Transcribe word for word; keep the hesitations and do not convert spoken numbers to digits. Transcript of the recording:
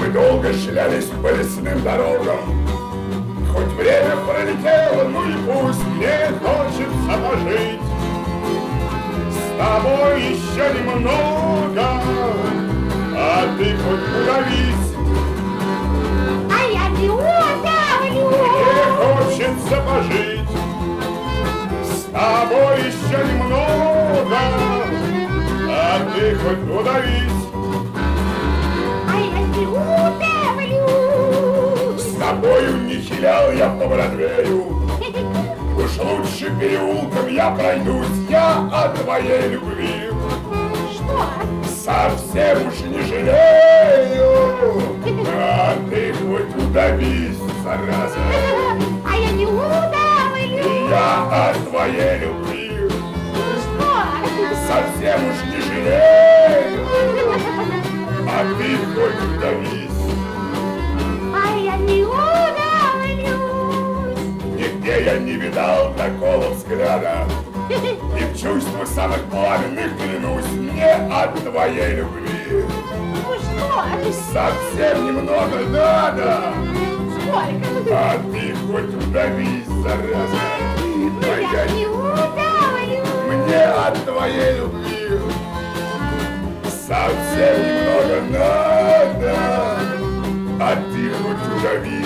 Мы долго шлялись по лесным дорогам. Хоть время пролетело, ну и пусть, мне хочется пожить с тобой еще немного, а ты хоть удавись. А я не удавлю. Мне хочется пожить с тобой еще немного, а ты хоть удавись. А я не удавлю. С тобою не хилял я по Бродвею, уж лучше переулком я пройдусь, я о твоей любви Что? совсем уж не жалею, а ты хоть удавись, зараза. А я не удавлю. Я о твоей любви Что? совсем уж не жалею, а ты хоть удавись. А я не удавлюсь. Нигде я не видал такого взгляда, и в чувствах самых пламенных клянусь, мне от твоей любви Ну что? совсем немного надо, Сколько? а ты хоть удавись, зараза. Ну А я не удавлюсь. мне от твоей любви совсем немного надо, а ты хоть удавись.